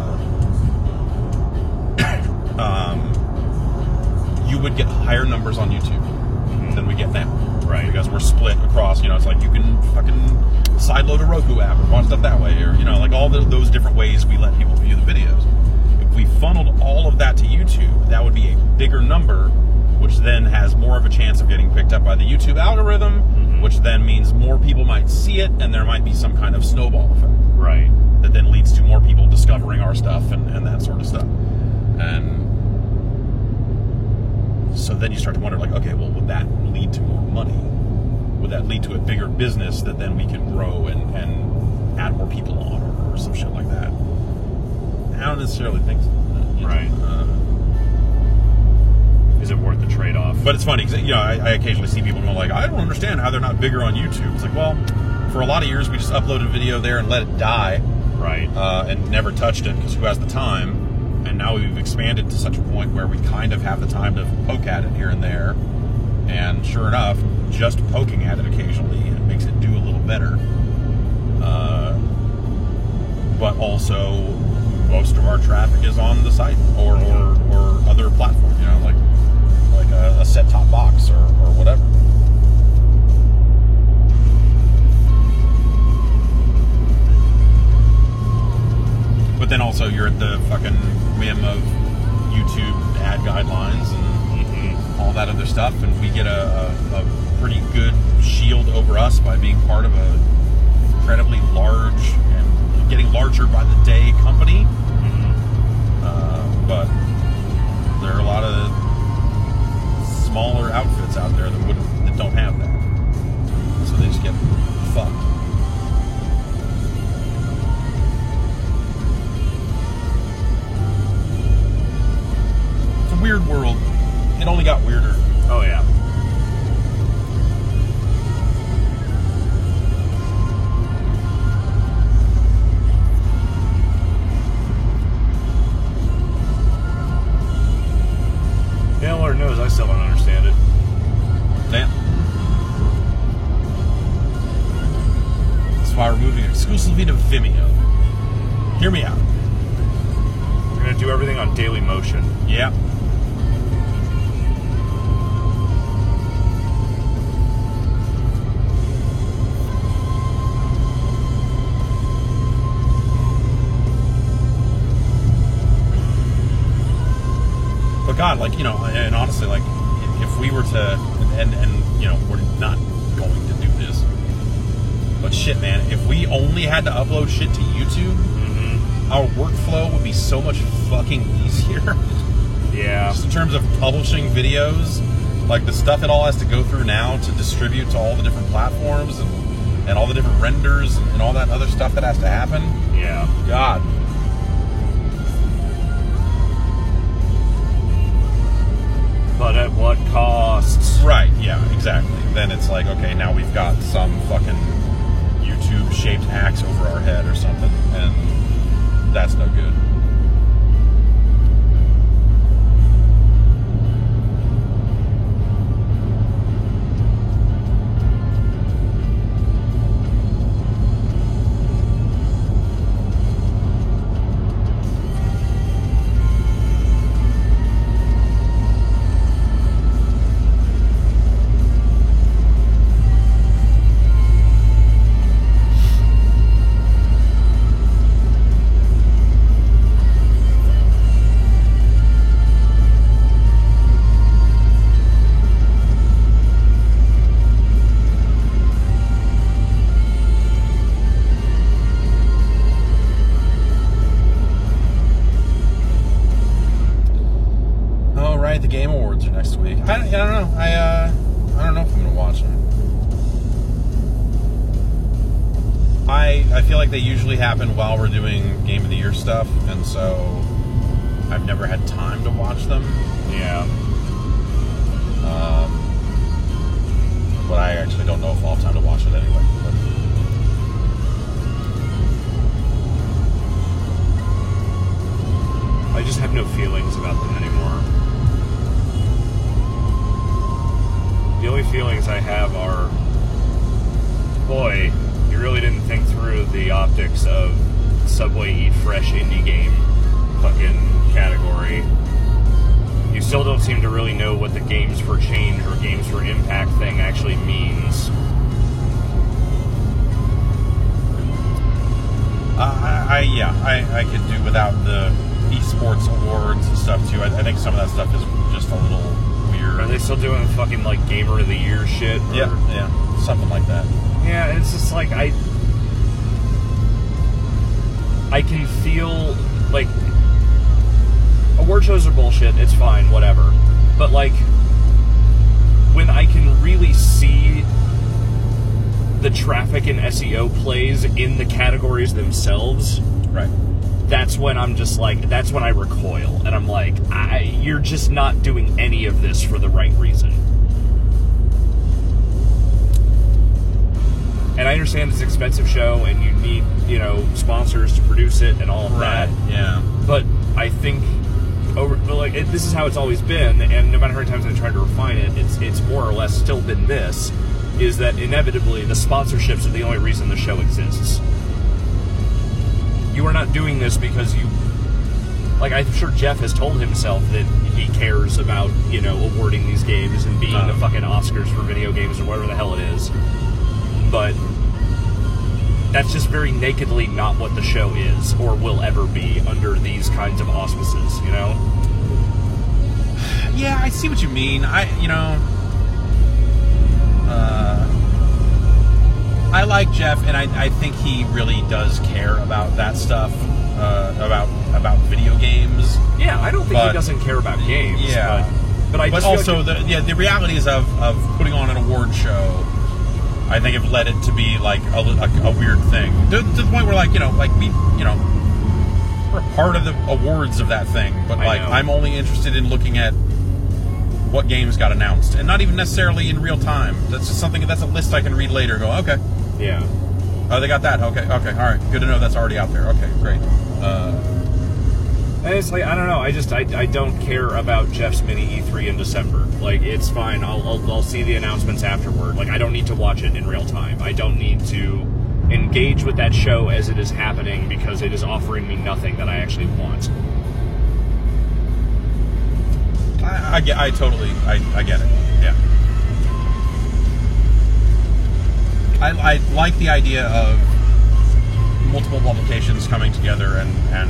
Okay. You would get higher numbers on YouTube than we get now. Right. Because we're split across, it's like you can fucking sideload a Roku app or watch stuff that way, or, like all those different ways we let people view the videos. If we funneled all of that to YouTube, that would be a bigger number, which then has more of a chance of getting picked up by the YouTube algorithm, which then means more people might see it, and there might be some kind of snowball effect. Right. That then leads to more people discovering our stuff and that sort of stuff. And so then you start to wonder, like, okay, well, would that lead to more money? Would that lead to a bigger business that then we can grow and add more people on, or some shit like that? I don't necessarily think so. Right. Is it worth the trade-off? But it's funny, because, I occasionally see people going like, I don't understand how they're not bigger on YouTube. It's like, well, for a lot of years we just uploaded video there and let it die. Right. And never touched it, because who has the time? And now we've expanded to such a point where we kind of have the time to poke at it here and there. And sure enough, just poking at it occasionally, it makes it do a little better. But also, most of our traffic is on the site or other platforms, like a set-top box or whatever. But then also you're at the fucking whim of YouTube ad guidelines and all that other stuff, and we get a pretty good shield over us by being part of a incredibly large and getting larger by the day company. But there are a lot of smaller outfits out there that don't have that, so they just get fucked. It's a weird world. It only got weirder. Oh, yeah. Yeah, Lord knows, I still don't understand it. Damn. That's why we're moving exclusively to Vimeo. Hear me out. We're going to do everything on Daily Motion. Yeah. But God, and honestly, if we were to, and we're not going to do this, but shit, man, if we only had to upload shit to YouTube, our workflow would be so much fucking easier. Yeah. Just in terms of publishing videos, like the stuff it all has to go through now to distribute to all the different platforms and all the different renders and all that other stuff that has to happen. Yeah. God. But at what cost? Right, yeah, exactly. Then it's like, okay, now we've got some fucking YouTube-shaped axe over our head or something, and that's no good. The Game Awards are next week. I don't know. I don't know if I'm going to watch them. I feel like they usually happen while we're doing Game of the Year stuff, and so I've never had time to watch them. Yeah. But I actually don't know if I'll have time to watch it anyway. But boy, you really didn't think through the optics of Subway Eat Fresh indie game fucking category. You still don't seem to really know what the games for change or games for impact thing actually means. I could do without the esports awards and stuff too. I think some of that stuff is just a little weird. Are they still doing fucking like Gamer of the Year shit? Or? Yeah, something like that. Yeah, it's just like I can feel like award shows are bullshit. It's fine, whatever. But like when I can really see the traffic and SEO plays in the categories themselves, right? That's when I'm just like, that's when I recoil, and I'm like, you're just not doing any of this for the right reason. And I understand it's an expensive show, and you need, sponsors to produce it and all of that. Yeah. But I think this is how it's always been, and no matter how many times I try to refine it, it's more or less still been this. Is that inevitably the sponsorships are the only reason the show exists. You are not doing this because I'm sure Jeff has told himself that he cares about, awarding these games and being the fucking Oscars for video games or whatever the hell it is. But that's just very nakedly not what the show is or will ever be under these kinds of auspices, Yeah, I see what you mean. I like Jeff, and I think he really does care about that stuff, about video games. Yeah, I don't think he doesn't care about games. Yeah, but also the realities of putting on an award show, I think have led it to be like a weird thing to the point where we're a part of the awards of that thing, but I'm only interested in looking at what games got announced, and not even necessarily in real time. That's just that's a list I can read later. Go, okay, yeah. Oh, they got that. Okay, all right. Good to know that's already out there. Okay, great. And it's like, I don't know. I don't care about Jeff's mini E3 in December. Like, it's fine. I'll see the announcements afterward. Like, I don't need to watch it in real time. I don't need to engage with that show as it is happening because it is offering me nothing that I actually want. I get it. Yeah. I like the idea of multiple publications coming together and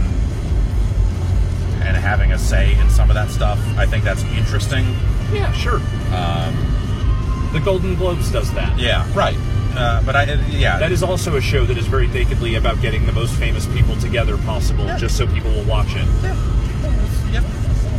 having a say in some of that stuff. I think that's interesting. Yeah, sure. The Golden Globes does that. Yeah, right. That is also a show that is very nakedly about getting the most famous people together possible, just so people will watch it. Yeah. Yep.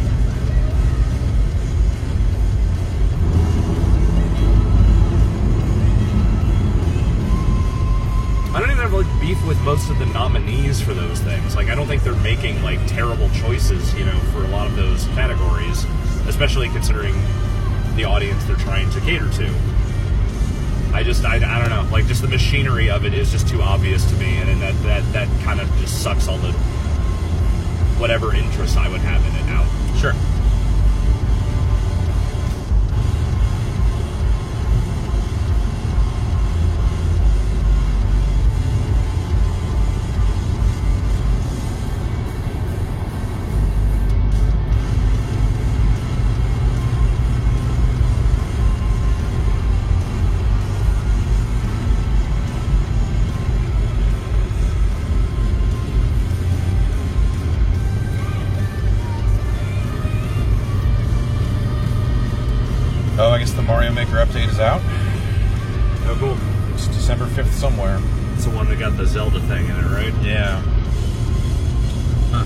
I don't even have beef with most of the nominees for those things. I don't think they're making terrible choices, for a lot of those categories, especially considering the audience they're trying to cater to. I don't know. Just the machinery of it is just too obvious to me, and that kind of just sucks all the whatever interest I would have in it out. Sure. Oh, I guess the Mario Maker update is out. Oh, cool. It's December 5th somewhere. It's the one that got the Zelda thing in it, right? Yeah. Huh.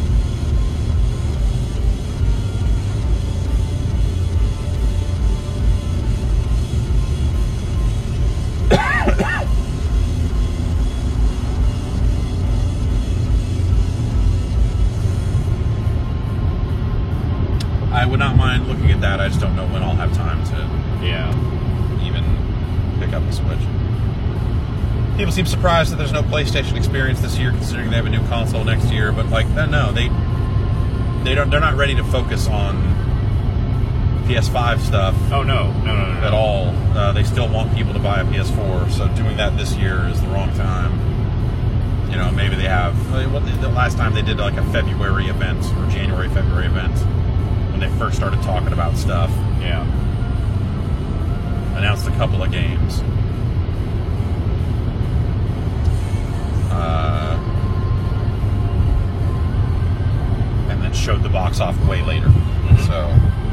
I would not mind looking at that. I just don't know when I'll have time to even pick up the Switch. People seem surprised that there's no PlayStation experience this year, considering they have a new console next year. But no, they're not ready to focus on PS5 stuff Oh no. at all. They still want people to buy a PS4, so doing that this year is the wrong time. You know, maybe they have. The last time they did like a February event or February event when they first started talking about stuff. Yeah. Announced a couple of games. And then showed the box off way later. Mm-hmm. So.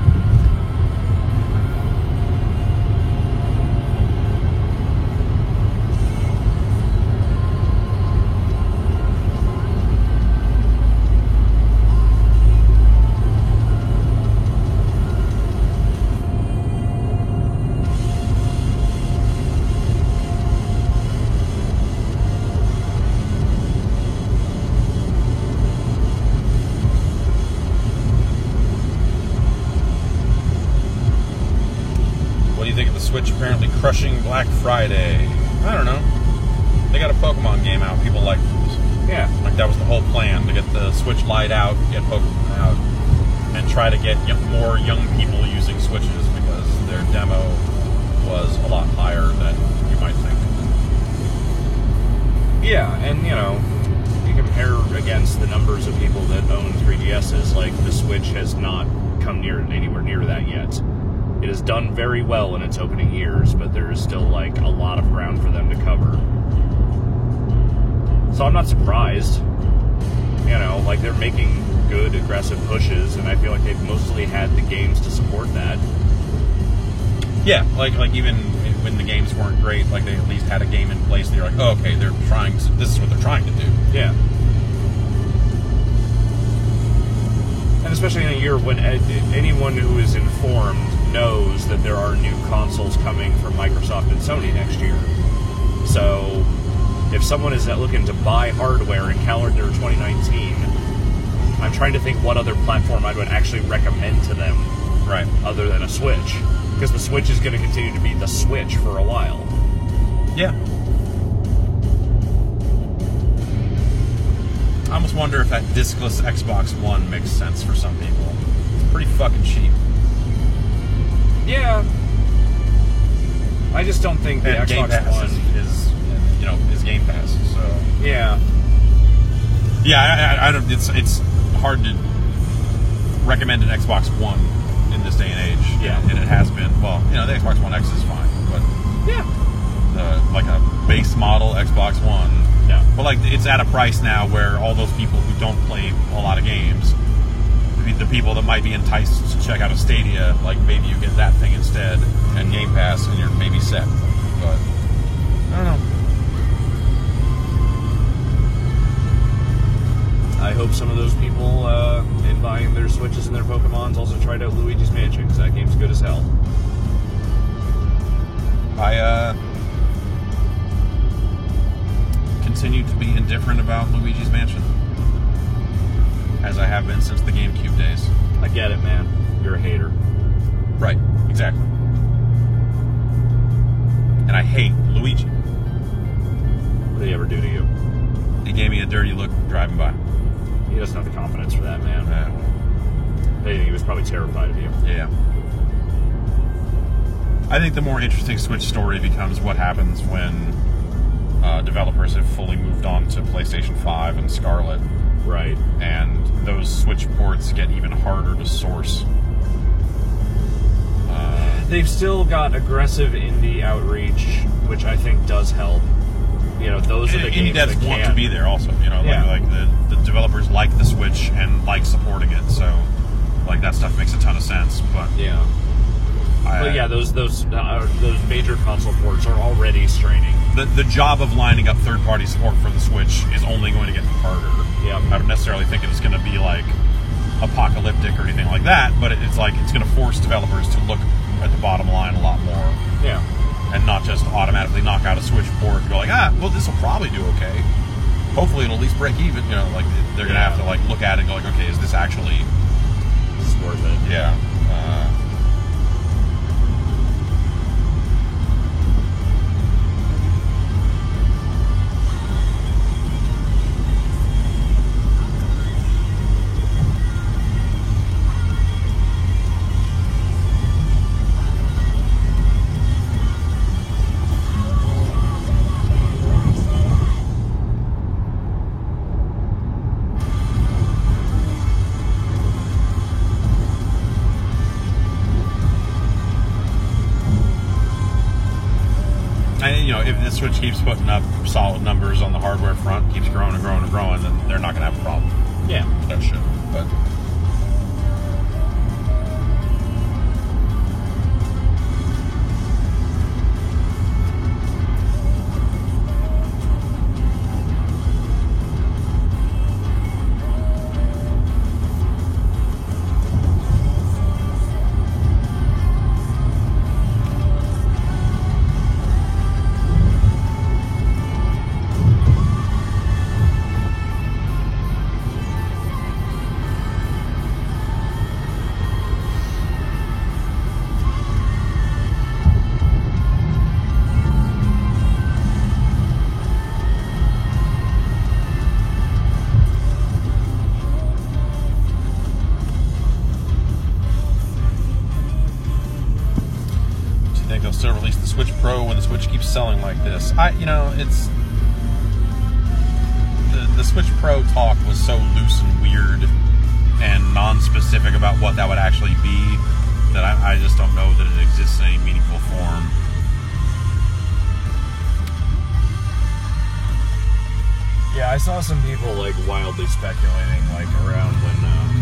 Switch apparently crushing Black Friday. I don't know. They got a Pokemon game out. People like those. Yeah. Like that was the whole plan, to get the Switch Lite out, get Pokemon out, and try to get more young people using Switches because their demo was a lot higher than you might think. Yeah, and you know, you compare against the numbers of people that own 3DSs, like the Switch has not come anywhere near that yet. It has done very well in its opening years, but there is still like a lot of ground for them to cover. So I'm not surprised. You know, like they're making good, aggressive pushes, and I feel like they've mostly had the games to support that. Yeah, like even when the games weren't great, like they at least had a game in place. They're like, oh, okay, they're trying. This is what they're trying to do. Yeah. And especially in a year when anyone who is informed knows that there are new consoles coming from Microsoft and Sony next year. So, if someone is looking to buy hardware in calendar 2019, I'm trying to think what other platform I would actually recommend to them, right? Other than a Switch, because the Switch is going to continue to be the Switch for a while. Yeah. I almost wonder if that discless Xbox One makes sense for some people. It's pretty fucking cheap. Yeah. I just don't think the and Xbox Game Pass One is Game Pass. So yeah. Yeah, I don't. It's hard to recommend an Xbox One in this day and age. Yeah, and it has been. Well, you know, the Xbox One X is fine, but yeah, like a base model Xbox One. No. But like it's at a price now where all those people who don't play a lot of games, the people that might be enticed to check out a Stadia, like maybe you get that thing instead and Game Pass, and you're maybe set. But I don't know. I hope some of those people in buying their Switches and their Pokemons also tried out Luigi's Mansion, because that game's good as hell. I continue to be indifferent about Luigi's Mansion, as I have been since the GameCube days. I get it, man. You're a hater. Right, exactly. And I hate Luigi. What did he ever do to you? He gave me a dirty look driving by. He doesn't have the confidence for that, man. I think he was probably terrified of you. Yeah. I think the more interesting Switch story becomes what happens when developers have fully moved on to PlayStation 5 and Scarlet. Right. And those Switch ports get even harder to source. They've still got aggressive indie outreach, which I think does help. You know, those are the indie games devs that want can. to be there also. You know, like the developers like the Switch and like supporting it. So, like that stuff makes a ton of sense. But yeah. But yeah, those major console ports are already straining. The job of lining up third-party support for the Switch is only going to get harder. Yeah. I don't necessarily think it's going to be like apocalyptic or anything like that, but it's like it's going to force developers to look at the bottom line a lot more. Yeah. And not just automatically knock out a Switch port and go like, well, this will probably do okay. Hopefully it'll at least break even. You know, like they're going to have to like look at it and go like, okay, is this actually worth it? Yeah. keeps putting up solid numbers on the hardware front, keeps growing and growing and growing, then they're not going to have a problem. Yeah. That shit. But they'll still release the Switch Pro when the Switch keeps selling like this. It's the Switch Pro talk was so loose and weird and non-specific about what that would actually be that I just don't know that it exists in any meaningful form. Yeah, I saw some people like wildly speculating like around when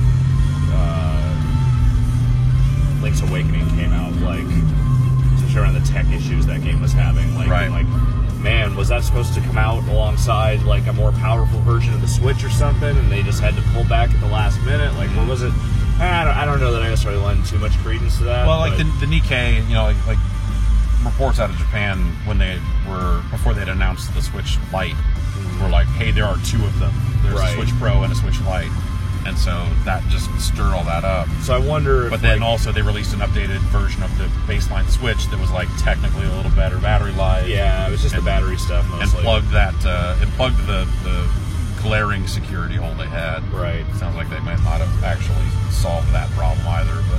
Link's Awakening came out, like around the tech issues that game was having, like, right. And, like, man, was that supposed to come out alongside like a more powerful version of the Switch or something, and they just had to pull back at the last minute? Like, what was it? I don't know that I necessarily lend too much credence to that. Well, like the Nikkei, like reports out of Japan when before they'd announced the Switch Lite, were like, hey, there are two of them. There's a Switch Pro and a Switch Lite. And so that just stirred all that up. So I wonder if, but then also they released an updated version of the baseline Switch that was like technically a little better battery life. Yeah, it was just the battery stuff mostly. And plugged the glaring security hole they had. Right. It sounds like they might not have actually solved that problem either, but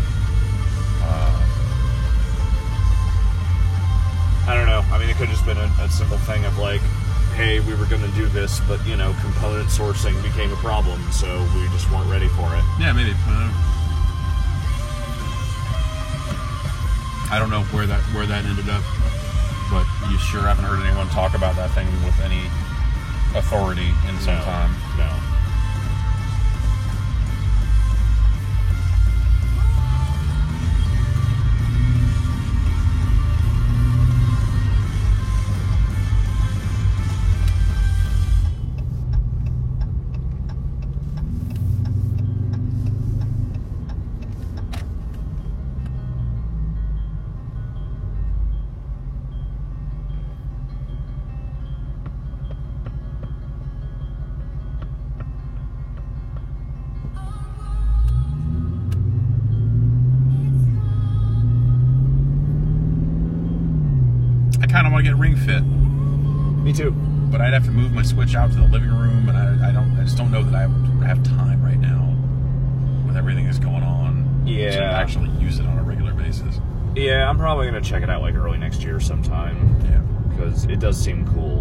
I don't know. I mean, it could have just been a simple thing of like, hey, we were going to do this, but, component sourcing became a problem, so we just weren't ready for it. Yeah, maybe. I don't know where that ended up, but you sure haven't heard anyone talk about that thing with any authority in some time. No. I kind of want to get Ring Fit. Me too. But I'd have to move my Switch out to the living room, and I just don't know that I would have time right now with everything that's going on. Yeah. To actually use it on a regular basis. Yeah, I'm probably going to check it out like early next year sometime. Yeah. Because it does seem cool.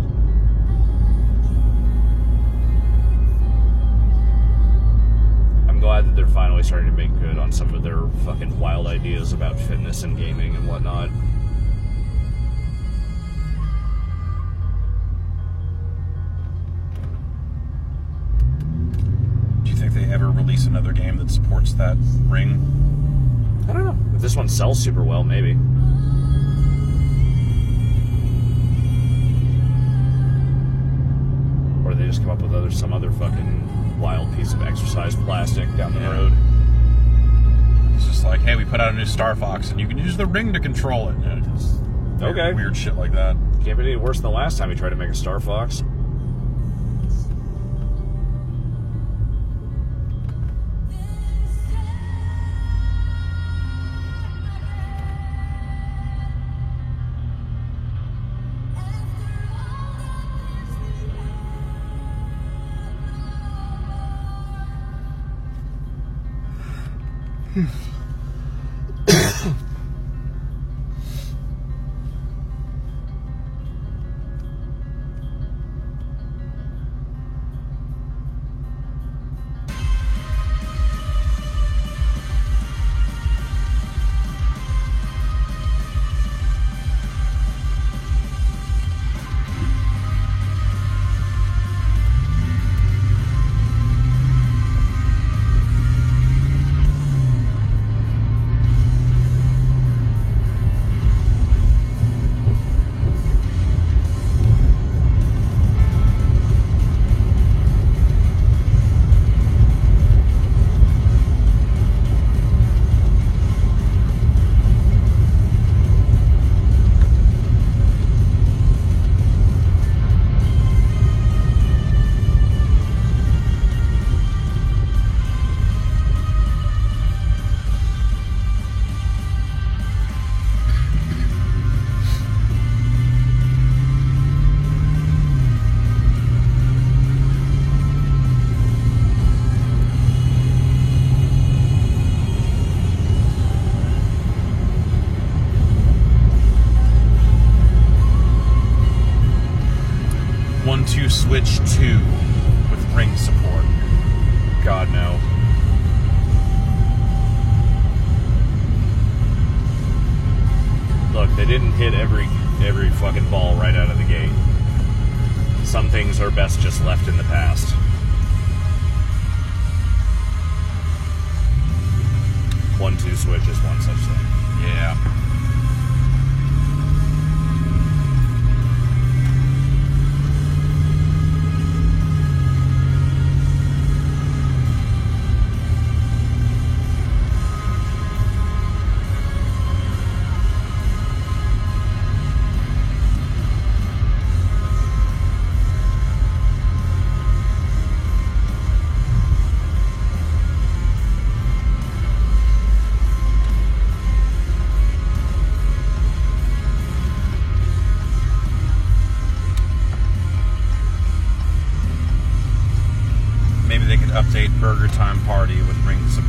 I'm glad that they're finally starting to make good on some of their fucking wild ideas about fitness and gaming and whatnot. Do you think they ever release another game that supports that ring? I don't know. If this one sells super well, maybe. Or they just come up with some other fucking wild piece of exercise plastic down the road. It's just like, hey, we put out a new Star Fox, and you can use the ring to control it. Okay. Weird shit like that. Can't be any worse than the last time we tried to make a Star Fox. 1-2 Switch 2 with ring support? God, no. Look, they didn't hit every fucking ball right out of the gate. Some things are best just left in the past. One-two switch is one such thing. Yeah. Maybe they could update Burger Time Party with ring support.